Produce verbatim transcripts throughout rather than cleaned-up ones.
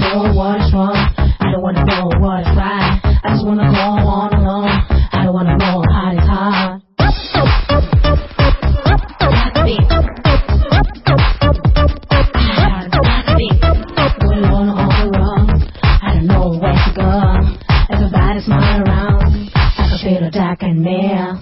know what is wrong. I don't wanna know what is right. I just wanna go on alone. I don't wanna know how it's hard. Everybody's smiling around. I can feel the dark and near.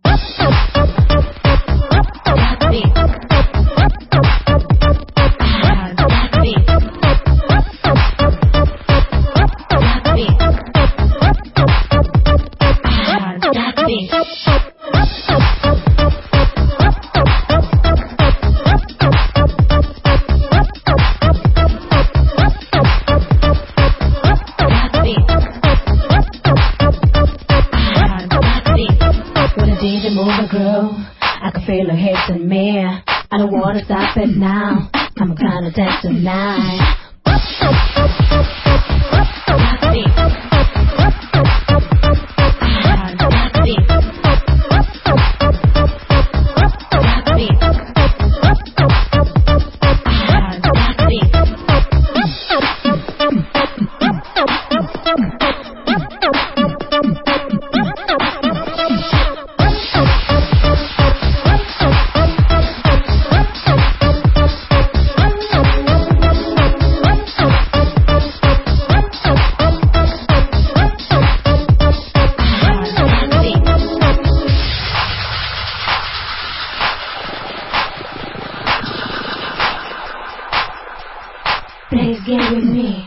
I can feel her hips and me. I don't wanna stop it now. I'm kinda dance tonight. Please get with me.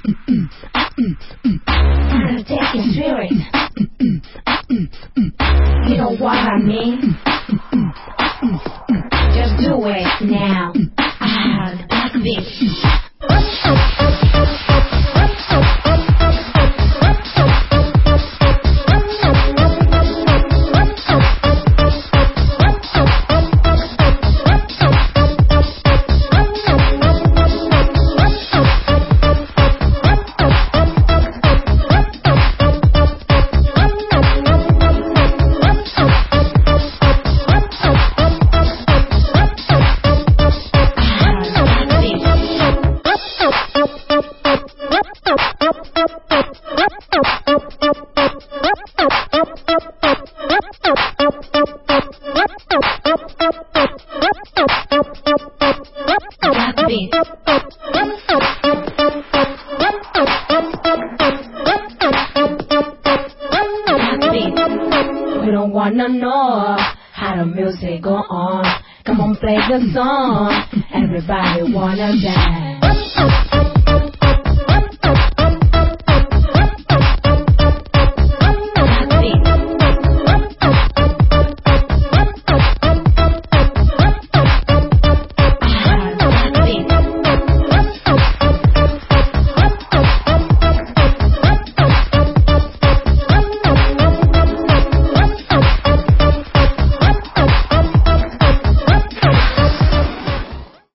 I'm gonna take your spirit. You know what I mean? Just do it now. Ah, that's it. We don't wanna know how the music go on. Come on, play the song. Everybody wanna dance.